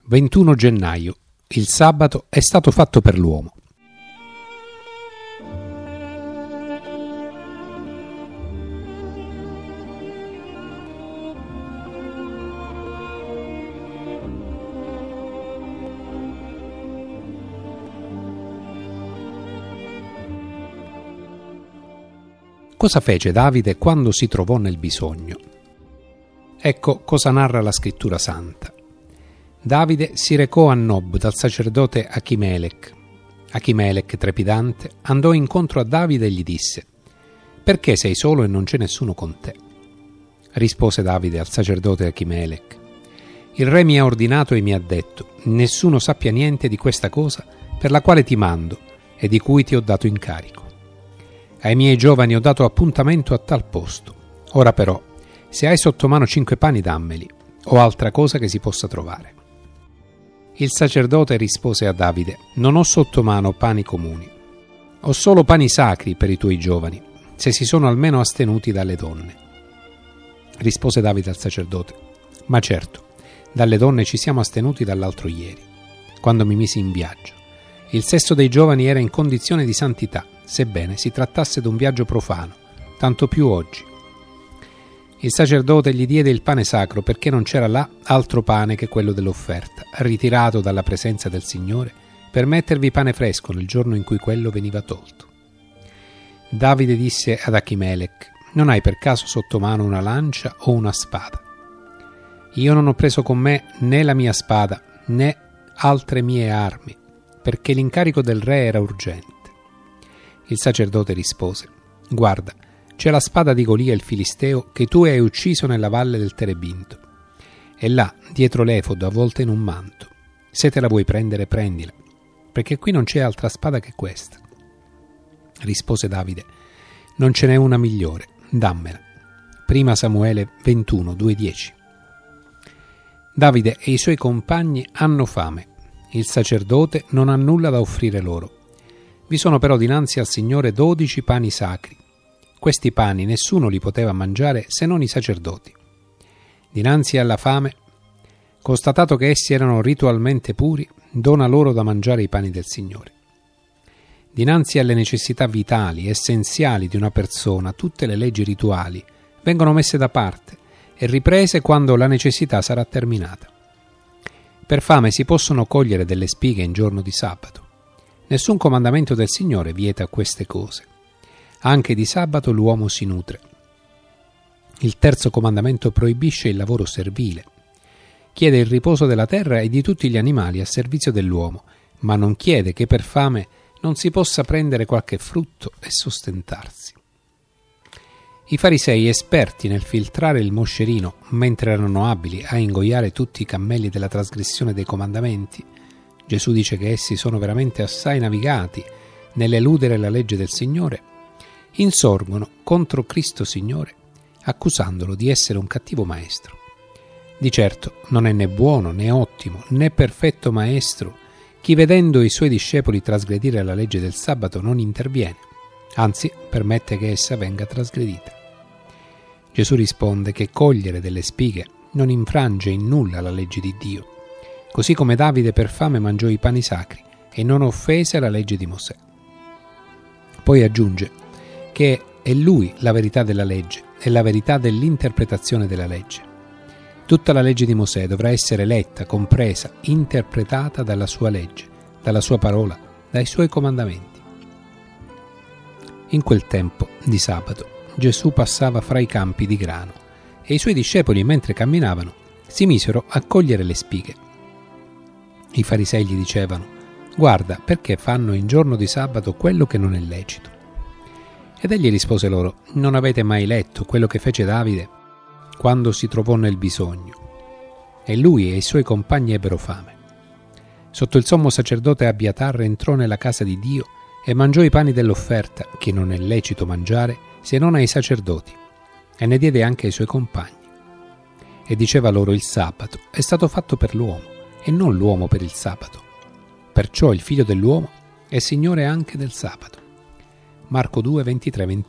21 gennaio. Il sabato è stato fatto per l'uomo. Cosa fece Davide quando si trovò nel bisogno? Ecco cosa narra la Scrittura Santa. Davide si recò a Nob dal sacerdote Achimelech. Achimelech, trepidante, andò incontro a Davide e gli disse: «Perché sei solo e non c'è nessuno con te?» Rispose Davide al sacerdote Achimelech: «Il re mi ha ordinato e mi ha detto: nessuno sappia niente di questa cosa per la quale ti mando e di cui ti ho dato incarico. Ai miei giovani ho dato appuntamento a tal posto. Ora però, se hai sotto mano 5 pani, dammeli, o altra cosa che si possa trovare». Il sacerdote rispose a Davide: «Non ho sotto mano pani comuni. Ho solo pani sacri per i tuoi giovani, se si sono almeno astenuti dalle donne». Rispose Davide al sacerdote: «Ma certo, dalle donne ci siamo astenuti dall'altro ieri, quando mi misi in viaggio. Il sesto dei giovani era in condizione di santità, sebbene si trattasse d'un viaggio profano, tanto più oggi». Il sacerdote gli diede il pane sacro perché non c'era là altro pane che quello dell'offerta, ritirato dalla presenza del Signore per mettervi pane fresco nel giorno in cui quello veniva tolto. Davide disse ad Achimelech: «Non hai per caso sotto mano una lancia o una spada?» «Io non ho preso con me né la mia spada né altre mie armi, perché l'incarico del re era urgente». Il sacerdote rispose: «Guarda, c'è la spada di Golia il Filisteo che tu hai ucciso nella valle del Terebinto. È là, dietro l'efod, avvolta in un manto. Se te la vuoi prendere, prendila, perché qui non c'è altra spada che questa». Rispose Davide: «Non ce n'è una migliore, dammela». 1 Samuele 21, 2-10. Davide e i suoi compagni hanno fame. Il sacerdote non ha nulla da offrire loro. Vi sono però dinanzi al Signore 12 pani sacri. Questi pani nessuno li poteva mangiare se non i sacerdoti. Dinanzi alla fame, constatato che essi erano ritualmente puri, dona loro da mangiare i pani del Signore. Dinanzi alle necessità vitali, essenziali di una persona, tutte le leggi rituali vengono messe da parte e riprese quando la necessità sarà terminata. Per fame si possono cogliere delle spighe in giorno di sabato. Nessun comandamento del Signore vieta queste cose. Anche di sabato l'uomo si nutre. Il terzo comandamento proibisce il lavoro servile. Chiede il riposo della terra e di tutti gli animali a servizio dell'uomo, ma non chiede che per fame non si possa prendere qualche frutto e sostentarsi. I farisei, esperti nel filtrare il moscerino, mentre erano abili a ingoiare tutti i cammelli della trasgressione dei comandamenti, Gesù dice che essi sono veramente assai navigati nell'eludere la legge del Signore, insorgono contro Cristo Signore, accusandolo di essere un cattivo maestro. Di certo non è né buono, né ottimo, né perfetto maestro chi, vedendo i suoi discepoli trasgredire la legge del sabato, non interviene, anzi permette che essa venga trasgredita. Gesù risponde che cogliere delle spighe non infrange in nulla la legge di Dio, così come Davide per fame mangiò i pani sacri e non offese la legge di Mosè. Poi aggiunge che è Lui la verità della legge e la verità dell'interpretazione della legge. Tutta la legge di Mosè dovrà essere letta, compresa, interpretata dalla sua legge, dalla sua parola, dai suoi comandamenti. In quel tempo di sabato Gesù passava fra i campi di grano e i suoi discepoli, mentre camminavano, si misero a cogliere le spighe. I farisei gli dicevano: «Guarda, perché fanno in giorno di sabato quello che non è lecito?» Ed egli rispose loro: «Non avete mai letto quello che fece Davide quando si trovò nel bisogno? E lui e i suoi compagni ebbero fame. Sotto il sommo sacerdote Abiatar entrò nella casa di Dio e mangiò i pani dell'offerta, che non è lecito mangiare se non ai sacerdoti, e ne diede anche ai suoi compagni. E diceva loro: il sabato è stato fatto per l'uomo, e non l'uomo per il sabato. Perciò il Figlio dell'uomo è Signore anche del sabato». Marco 2, 23-28.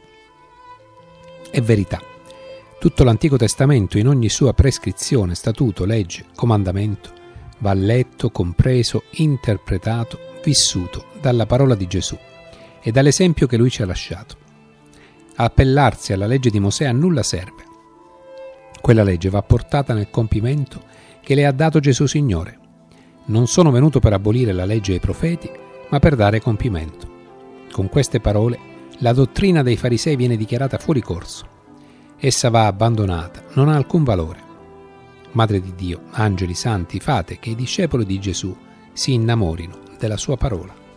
È verità. Tutto l'Antico Testamento, in ogni sua prescrizione, statuto, legge, comandamento, va letto, compreso, interpretato, vissuto dalla parola di Gesù e dall'esempio che lui ci ha lasciato. Appellarsi alla legge di Mosè a nulla serve. Quella legge va portata nel compimento che le ha dato Gesù Signore. Non sono venuto per abolire la legge e i profeti, ma per dare compimento. Con queste parole la dottrina dei farisei viene dichiarata fuori corso. Essa va abbandonata, non ha alcun valore. Madre di Dio, angeli, santi, fate che i discepoli di Gesù si innamorino della sua parola.